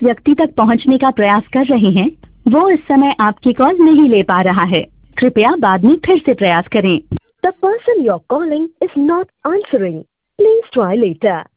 व्यक्ति तक पहुंचने का प्रयास कर रहे हैं वो इस समय आपकी कॉल नहीं ले पा रहा है। कृपया बाद में फिर से प्रयास करें। The person you're calling is not answering. Please try later.